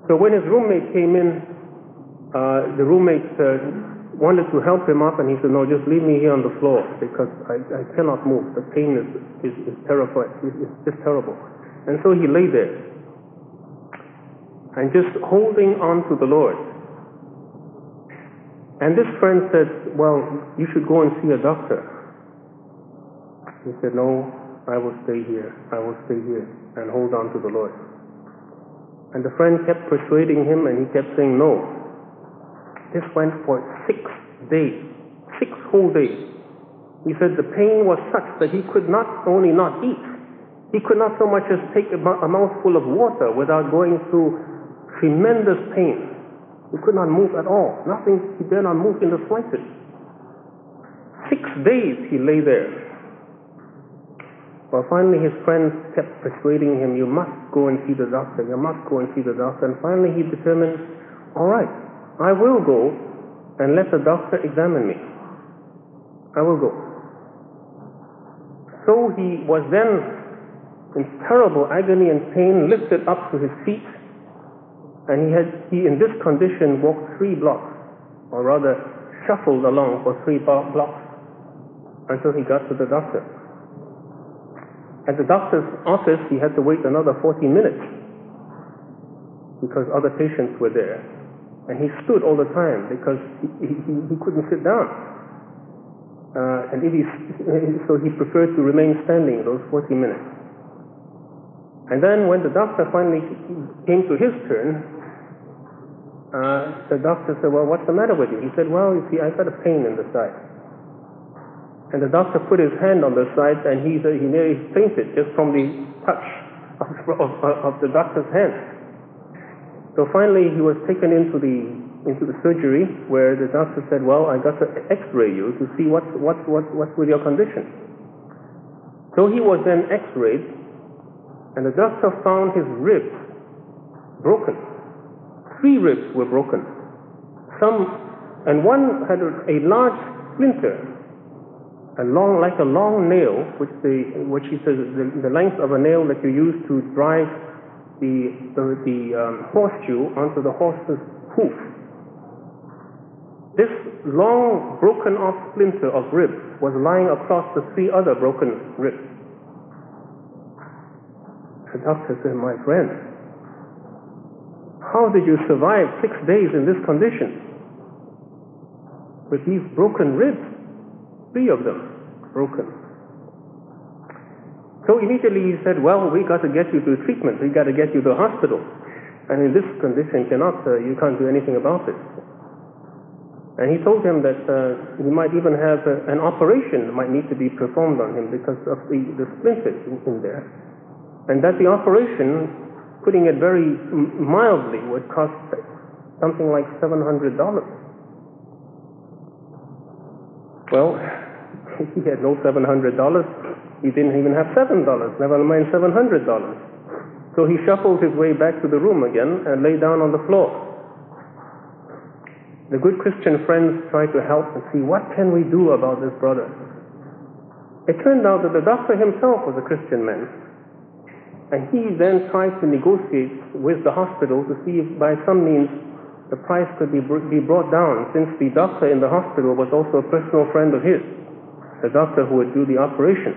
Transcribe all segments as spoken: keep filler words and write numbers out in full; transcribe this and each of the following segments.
So when his roommate came in, uh, the roommate uh, wanted to help him up, and he said, no, just leave me here on the floor because I, I cannot move. The pain is, is, is terrible. It's, it's just terrible. And so he lay there and just holding on to the Lord. And this friend said, well, you should go and see a doctor. He said, no, I will stay here. I will stay here and hold on to the Lord. And the friend kept persuading him, and he kept saying no. This went for six days, six whole days. He said the pain was such that he could not only not eat, he could not so much as take a mouthful of water without going through tremendous pain. He could not move at all. Nothing, he dare not move in the slightest. Six days he lay there. Well, finally his friends kept persuading him, you must go and see the doctor, you must go and see the doctor. And finally he determined, all right, I will go and let the doctor examine me. I will go. So he was then in terrible agony and pain, lifted up to his feet, and he had, he in this condition walked three blocks, or rather shuffled along for three blocks until he got to the doctor. At the doctor's office, he had to wait another forty minutes because other patients were there. And he stood all the time because he, he, he couldn't sit down. Uh, and if he, so he preferred to remain standing those forty minutes. And then when the doctor finally came to his turn, uh, the doctor said, well, what's the matter with you? He said, well, you see, I've got a pain in the side. And the doctor put his hand on the side, and he he nearly fainted just from the touch of, of, of the doctor's hand. So finally, he was taken into the into the surgery, where the doctor said, "Well, I got to X-ray you to see what's what what what's with your condition." So he was then X-rayed, and the doctor found his ribs broken. Three ribs were broken. Some, and one had a large splinter. A long, like a long nail, which the, which he says is the, the length of a nail that you use to drive the the, the um, horseshoe onto the horse's hoof. This long, broken off splinter of ribs was lying across the three other broken ribs. The doctor said, "My friend, how did you survive six days in this condition with these broken ribs?" Three of them broken. So immediately he said, well, we got to get you to treatment. We got to get you to the hospital. And in this condition, cannot uh, you can't do anything about it. And he told him that uh, he might even have uh, an operation that might need to be performed on him because of the, the splinters in, in there. And that the operation, putting it very mildly, would cost something like seven hundred dollars. Well, he had no seven hundred dollars. He didn't even have seven dollars, never mind seven hundred dollars. So he shuffled his way back to the room again and lay down on the floor. The good Christian friends tried to help and see, what can we do about this brother? It turned out that the doctor himself was a Christian man. And he then tried to negotiate with the hospital to see if by some means the price could be, be brought down, since the doctor in the hospital was also a personal friend of his, the doctor who would do the operation.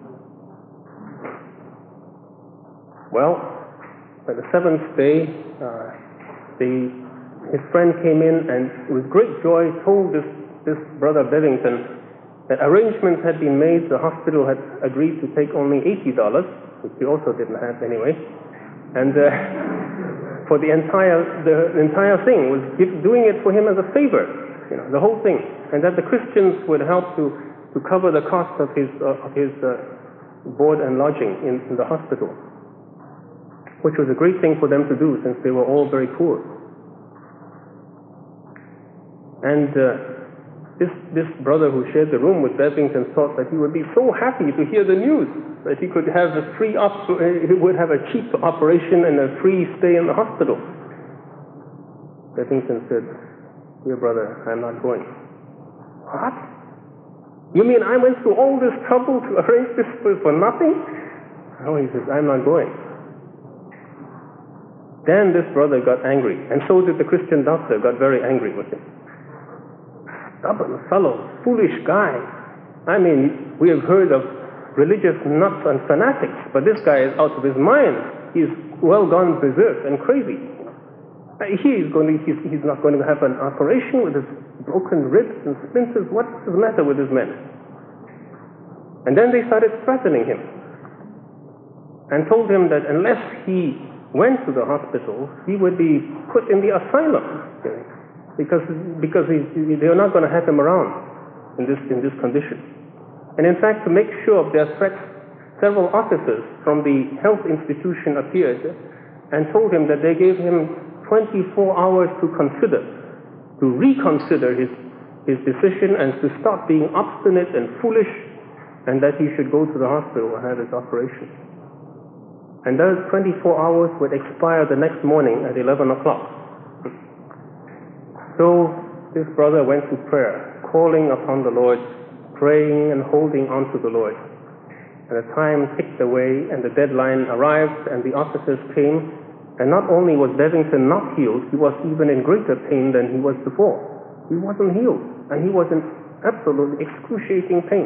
Well, by the seventh day, uh, the, his friend came in and with great joy told this, this brother Bevington that arrangements had been made. The hospital had agreed to take only eighty dollars, which he also didn't have anyway, and uh, for the entire the entire thing was give, doing it for him as a favor, you know, the whole thing, and that the Christians would help to to cover the cost of his uh, of his uh, board and lodging in, in the hospital, which was a great thing for them to do since they were all very poor. And uh, this this brother who shared the room with Bevington thought that he would be so happy to hear the news that he could have a free op- he would have a cheap operation and a free stay in the hospital. Bevington said, "Dear brother, I'm not going." "What? You mean I went through all this trouble to arrange this for, for nothing?" "Oh," he says, "I'm not going." Then this brother got angry, and so did the Christian doctor, got very angry with him. Stubborn fellow, foolish guy. I mean, we have heard of religious nuts and fanatics, but this guy is out of his mind. He's well gone berserk and crazy. He is going to, he's, he's not going to have an operation with his broken ribs and splinters. What's the matter with this man? And then they started threatening him and told him that unless he went to the hospital, he would be put in the asylum because because he, they are not going to have him around in this in this condition. And in fact, to make sure of their threats, several officers from the health institution appeared and told him that they gave him twenty-four hours to consider, to reconsider his his decision and to stop being obstinate and foolish, and that he should go to the hospital and have his operation. And those twenty-four hours would expire the next morning at eleven o'clock. So this brother went to prayer, calling upon the Lord, praying and holding on to the Lord. And the time ticked away, and the deadline arrived, and the officers came, and not only was Bevington not healed, he was even in greater pain than he was before. He wasn't healed, and he was in absolute excruciating pain.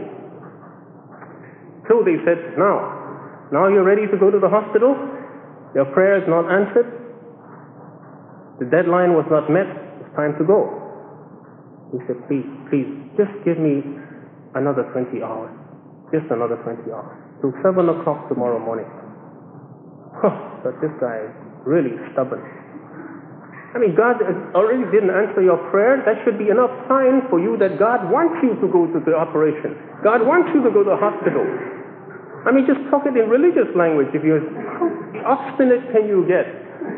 So they said, now, now you're ready to go to the hospital? Your prayer is not answered? The deadline was not met? It's time to go. He said, please, please, just give me another twenty hours. Just another twenty hours. Till seven o'clock tomorrow morning. Huh, but this guy is really stubborn. I mean, God already didn't answer your prayer. That should be enough sign for you that God wants you to go to the operation. God wants you to go to the hospital. I mean, just talk it in religious language. If you're, how obstinate can you get?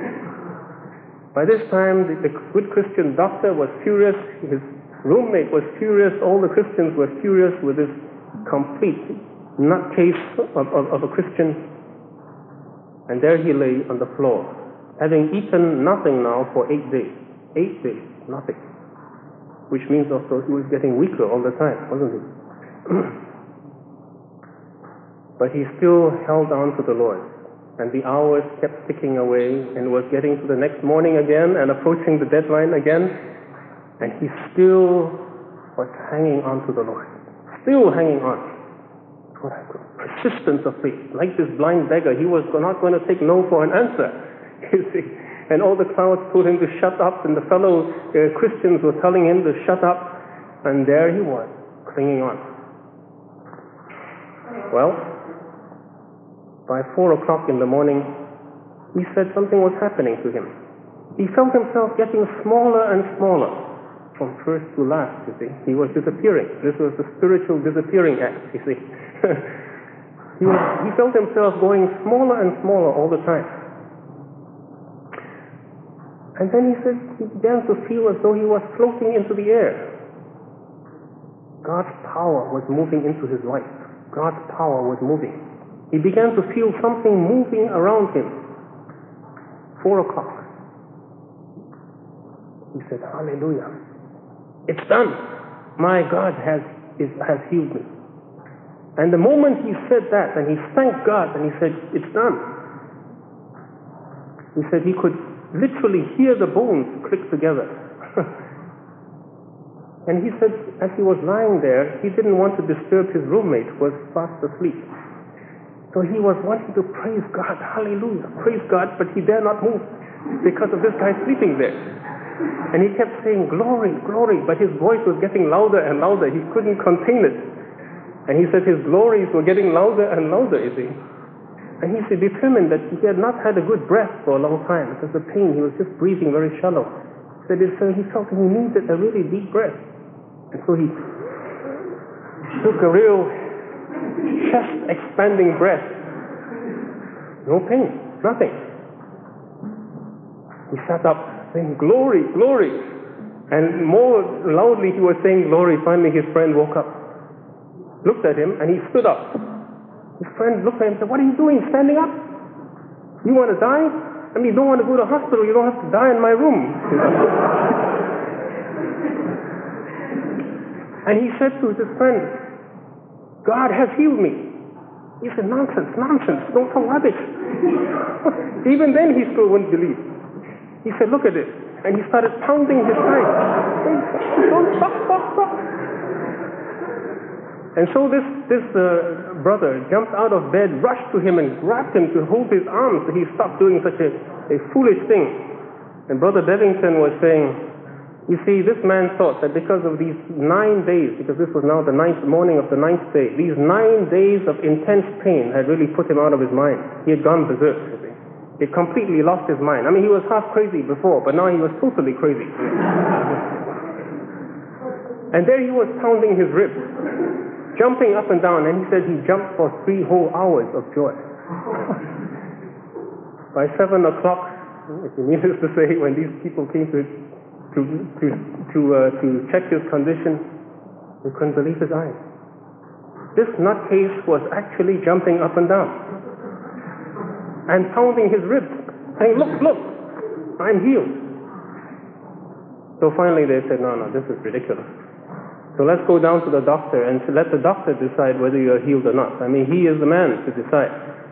By this time, the, the good Christian doctor was furious. His roommate was furious. All the Christians were furious with this complete nutcase of, of, of a Christian. And there he lay on the floor, having eaten nothing now for eight days. Eight days, nothing. Which means, of course, he was getting weaker all the time, wasn't he? But he still held on to the Lord. And the hours kept ticking away and was getting to the next morning again and approaching the deadline again. And he still was hanging on to the Lord. Still hanging on. Persistence of faith. Like this blind beggar, he was not going to take no for an answer. You see? And all the crowds told him to shut up, and the fellow uh, Christians were telling him to shut up. And there he was, clinging on. Well, by four o'clock in the morning, he said something was happening to him. He felt himself getting smaller and smaller, from first to last, you see. He was disappearing. This was the spiritual disappearing act, you see. he, was, he felt himself going smaller and smaller all the time. And then he said he began to feel as though he was floating into the air. God's power was moving into his life. God's power was moving. He began to feel something moving around him. Four o'clock. He said, hallelujah. It's done. My God has, is, has healed me. And the moment he said that, and he thanked God, and he said, it's done. He said he could literally hear the bones click together. And he said, as he was lying there, he didn't want to disturb his roommate who was fast asleep. So he was wanting to praise God, hallelujah, praise God, but he dare not move because of this guy sleeping there. And he kept saying, glory, glory, but his voice was getting louder and louder. He couldn't contain it. And he said his glories were getting louder and louder, you see. And he said, determined that he had not had a good breath for a long time because of the pain. He was just breathing very shallow. So he felt he needed a really deep breath. And so he took a real chest-expanding breath. No pain, nothing. He sat up saying, glory, glory. And more loudly he was saying glory. Finally his friend woke up, looked at him, and he stood up. His friend looked at him and said, what are you doing, standing up? You want to die? I mean, you don't want to go to the hospital. You don't have to die in my room. And he said to his friend, God has healed me. He said, nonsense, nonsense, don't talk rubbish. Even then he still wouldn't believe. He said, look at it. And he started pounding his side. Don't stop, stop, stop. And so this, this uh, brother jumped out of bed, rushed to him and grabbed him to hold his arms so he stopped doing such a, a foolish thing. And Brother Bevington was saying, you see, this man thought that because of these nine days, because this was now the ninth morning of the ninth day, these nine days of intense pain had really put him out of his mind. He had gone berserk, you see. He completely lost his mind. I mean, he was half crazy before, but now he was totally crazy. And there he was pounding his ribs, jumping up and down, and he said he jumped for three whole hours of joy. By seven o'clock, if you needless to say, when these people came to to to to, uh, to check his condition, he couldn't believe his eyes. This nutcase was actually jumping up and down and pounding his ribs, saying, look, look, I'm healed. So finally they said, no, no, this is ridiculous. So let's go down to the doctor and to let the doctor decide whether you're healed or not. I mean, he is the man to decide.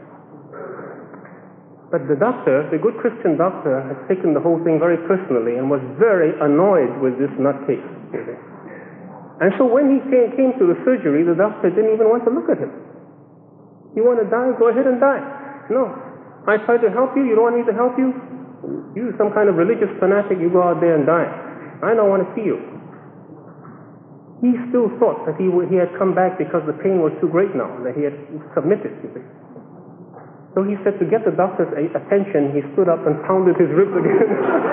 But the doctor, the good Christian doctor, had taken the whole thing very personally and was very annoyed with this nutcase. And so when he came, came to the surgery, the doctor didn't even want to look at him. You want to die? Go ahead and die. No. I tried to help you. You don't want me to help you? You're some kind of religious fanatic. You go out there and die. I don't want to see you. He still thought that he, he had come back because the pain was too great now, that he had submitted to it. So he said to get the doctor's attention, he stood up and pounded his ribs again.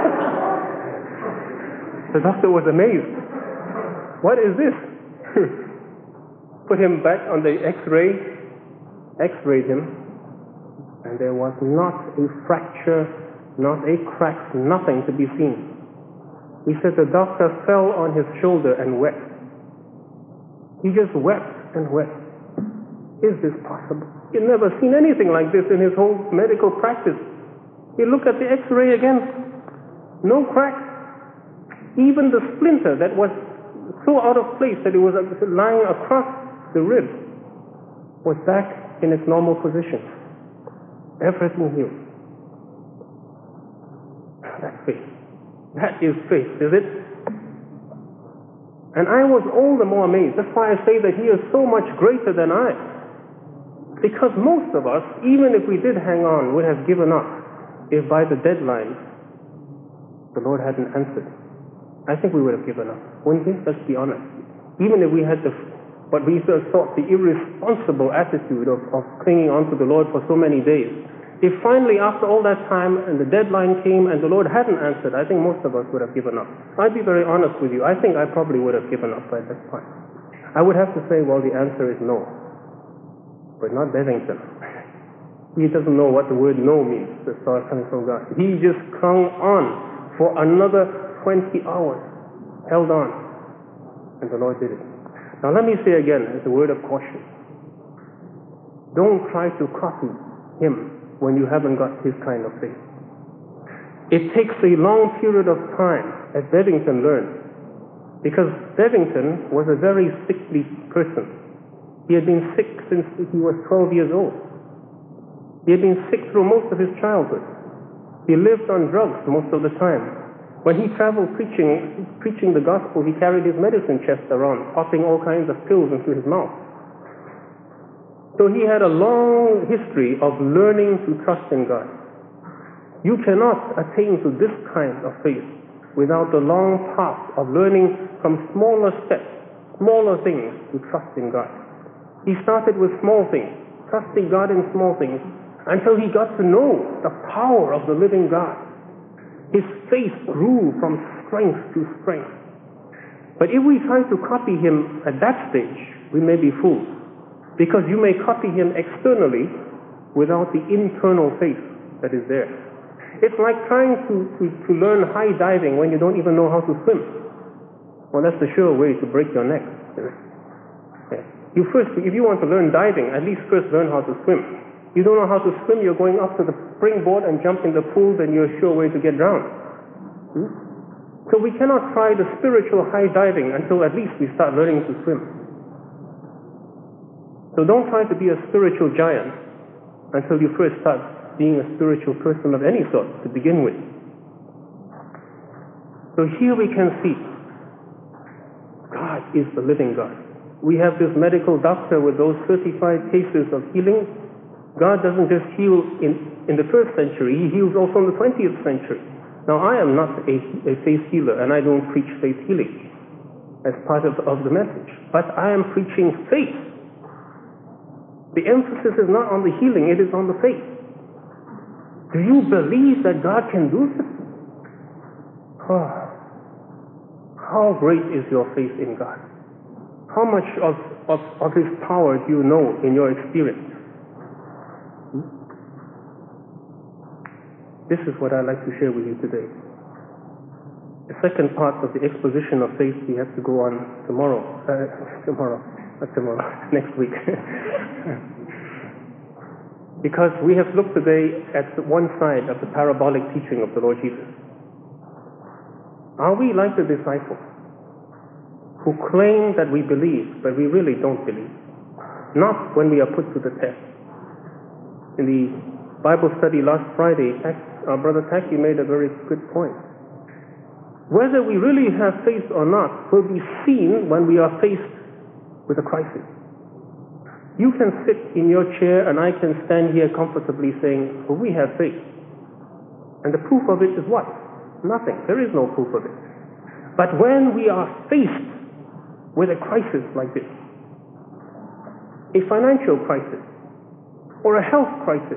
The doctor was amazed. What is this? Put him back on the x-ray, x-rayed him, and there was not a fracture, not a crack, nothing to be seen. He said the doctor fell on his shoulder and wept. He just wept and wept. Is this possible? He'd never seen anything like this in his whole medical practice. He looked at the x-ray again. No crack. Even the splinter that was so out of place that it was lying across the rib was back in its normal position. Everything healed. That's faith. That is faith, is it? And I was all the more amazed. That's why I say that he is so much greater than I. Because most of us, even if we did hang on, would have given up if by the deadline the Lord hadn't answered. I think we would have given up, wouldn't we? Let's be honest. Even if we had the, what we thought the irresponsible attitude of, of clinging on to the Lord for so many days. If finally, after all that time, and the deadline came, and the Lord hadn't answered, I think most of us would have given up. I'd be very honest with you. I think I probably would have given up by that point. I would have to say, well, the answer is no. But not Bevington. He doesn't know what the word no means, as far as coming from God. He just clung on for another twenty hours, held on, and the Lord did it. Now let me say again, as a word of caution, don't try to copy him when you haven't got his kind of faith. It takes a long period of time, as Bevington learned, because Bevington was a very sickly person. He had been sick since he was twelve years old. He had been sick through most of his childhood. He lived on drugs most of the time. When he traveled preaching, preaching the gospel, he carried his medicine chest around, popping all kinds of pills into his mouth. So he had a long history of learning to trust in God. You cannot attain to this kind of faith without the long path of learning from smaller steps, smaller things to trust in God. He started with small things, trusting God in small things, until he got to know the power of the living God. His faith grew from strength to strength. But if we try to copy him at that stage, we may be fooled. Because you may copy him externally without the internal faith that is there. It's like trying to, to, to learn high diving when you don't even know how to swim. Well, that's the sure way to break your neck. Yeah. You first, if you want to learn diving, at least first learn how to swim. You don't know how to swim, you're going up to the springboard and jump in the pool, then you're a sure way to get drowned. Hmm? So we cannot try the spiritual high diving until at least we start learning to swim. So don't try to be a spiritual giant until you first start being a spiritual person of any sort to begin with. So here we can see God is the living God. We have this medical doctor with those certified cases of healing. God doesn't just heal in, in the first century, He heals also in the twentieth century. Now, I am not a, a faith healer, and I don't preach faith healing as part of, of the message, but I am preaching faith. The emphasis is not on the healing, it is on the faith. Do you believe that God can do this? Oh, how great is your faith in God? How much of, of, of His power do you know in your experience? Hmm? This is what I'd like to share with you today. The second part of the exposition of faith we have to go on tomorrow. Uh, tomorrow, not tomorrow, next week. Because we have looked today at one side of the parabolic teaching of the Lord Jesus. Are we like the disciples who claim that we believe, but we really don't believe? Not when we are put to the test. In the Bible study last Friday, our brother Taki made a very good point. Whether we really have faith or not will be seen when we are faced with a crisis. You can sit in your chair and I can stand here comfortably saying, well, we have faith. And the proof of it is what? Nothing. There is no proof of it. But when we are faced with a crisis like this, a financial crisis, or a health crisis,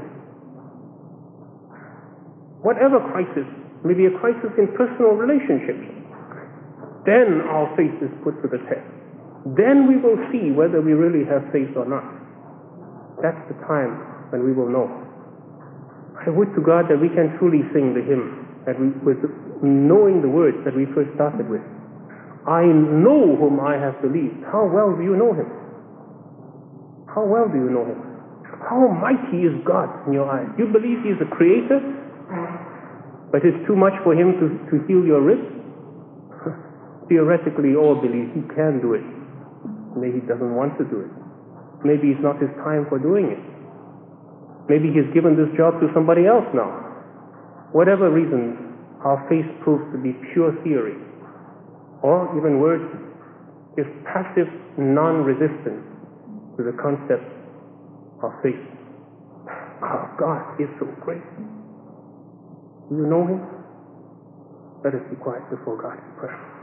whatever crisis, maybe a crisis in personal relationships, then our faith is put to the test. Then we will see whether we really have faith or not. That's the time when we will know. I would to God that we can truly sing the hymn that we, with knowing the words that we first started with. I know whom I have believed. How well do you know Him? How well do you know Him? How mighty is God in your eyes? You believe He is the Creator, but it's too much for Him to, to heal your wrist? Theoretically, all believe He can do it. Maybe He doesn't want to do it. Maybe it's not His time for doing it. Maybe He's given this job to somebody else now. Whatever reason, our faith proves to be pure theory. Or, even worse, is passive non-resistance to the concept of faith. Our God is so great. Do you know Him? Let us be quiet before God in prayer.